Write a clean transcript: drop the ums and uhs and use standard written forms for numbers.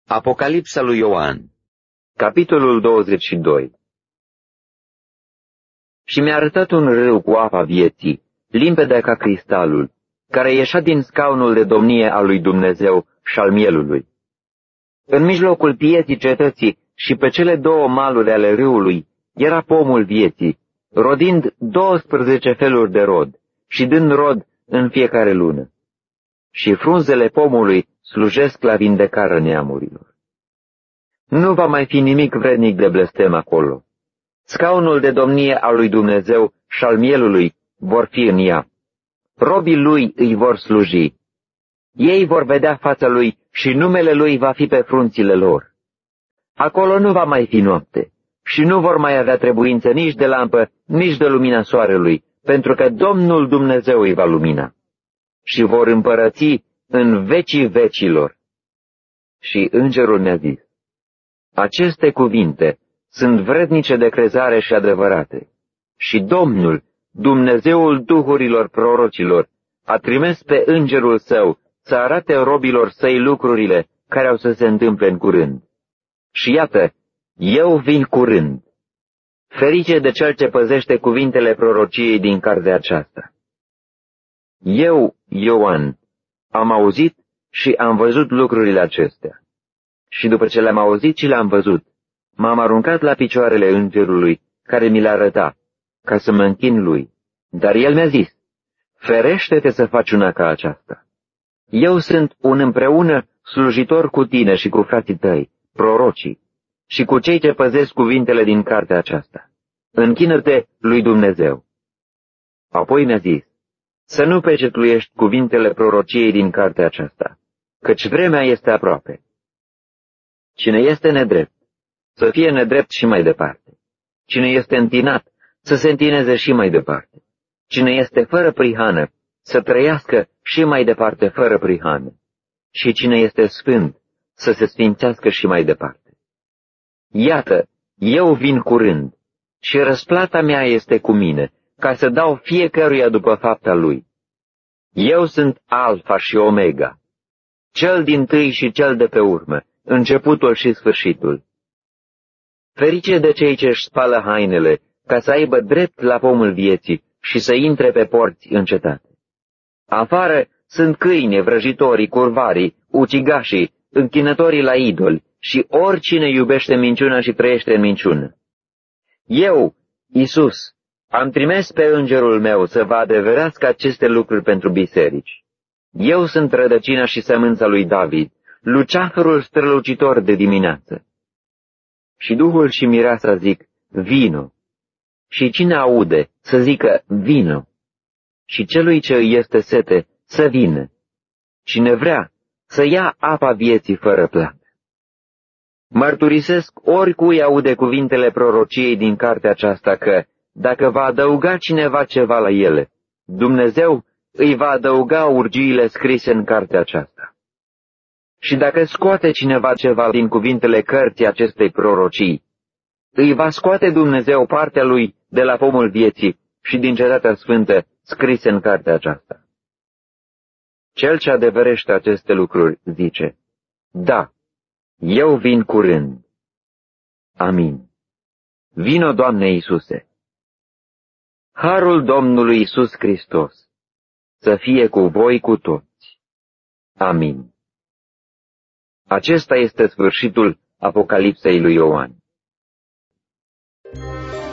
Apocalipsa lui Ioan, capitolul 22. Și mi-a arătat un râu cu apa vieții, limpede ca cristalul, care ieșea din scaunul de domnie al lui Dumnezeu și al mielului. În mijlocul pieții cetății și pe cele două maluri ale râului era pomul vieții, rodind 12 feluri de rod și dând rod în fiecare lună. Și frunzele pomului slujesc la vindecarea neamurilor. Nu va mai fi nimic vrednic de blestem acolo. Scaunul de domnie al lui Dumnezeu și al mielului vor fi în ea. Robii lui îi vor sluji. Ei vor vedea fața lui și numele lui va fi pe frunțile lor. Acolo nu va mai fi noapte și nu vor mai avea trebuință nici de lampă, nici de lumina soarelui, pentru că Domnul Dumnezeu îi va lumina. Și vor împărăți în vecii vecilor. Și îngerul mi-a zis: aceste cuvinte sunt vrednice de crezare și adevărate. Și Domnul, Dumnezeul duhurilor prorocilor, a trimis pe îngerul său să arate robilor săi lucrurile care au să se întâmple în curând. Și iată, eu vin curând. Ferice de cel ce păzește cuvintele prorociei din cartea aceasta. Eu, Ioan, am auzit și am văzut lucrurile acestea. Și după ce le-am auzit și le-am văzut, m-am aruncat la picioarele îngerului care mi le arăta, ca să mă închin lui. Dar el mi-a zis: ferește-te să faci una ca aceasta. Eu sunt un împreună slujitor cu tine și cu frații tăi, prorocii, și cu cei ce păzesc cuvintele din cartea aceasta. Închină-te lui Dumnezeu. Apoi mi-a zis: să nu pecetluiești cuvintele prorociei din cartea aceasta, căci vremea este aproape. Cine este nedrept, să fie nedrept și mai departe. Cine este întinat, să se întineze și mai departe. Cine este fără prihană, să trăiască și mai departe fără prihană. Și cine este sfânt, să se sfințească și mai departe. Iată, eu vin curând și răsplata mea este cu mine, ca să dau fiecăruia după fapta lui. Eu sunt Alfa și Omega, cel dintâi și cel de pe urmă, începutul și sfârșitul. Ferice de cei ce își spală hainele, ca să aibă drept la pomul vieții și să intre pe porți în cetate. Afară sunt câini, vrăjitorii, curvarii, ucigașii, închinătorii la idoli și oricine iubește minciuna și trăiește în minciună. Eu, Iisus, am trimis pe îngerul meu să vă adeverească aceste lucruri pentru biserici. Eu sunt rădăcina și sămânța lui David, luceafărul strălucitor de dimineață. Și Duhul și Mireasa zic: vino. Și cine aude să zică: vino. Și celui ce îi este sete să vină. Cine vrea să ia apa vieții fără plată. Mărturisesc oricui aude cuvintele prorociei din cartea aceasta că, dacă va adăuga cineva ceva la ele, Dumnezeu îi va adăuga urgiile scrise în cartea aceasta. Și dacă scoate cineva ceva din cuvintele cărții acestei prorocii, îi va scoate Dumnezeu partea lui de la pomul vieții și din cetatea sfântă scrise în cartea aceasta. Cel ce adeverește aceste lucruri zice: da, eu vin curând. Amin. Vino, Doamne Iisuse. Harul Domnului Iisus Hristos să fie cu voi cu toți. Amin. Acesta este sfârșitul Apocalipsei lui Ioan.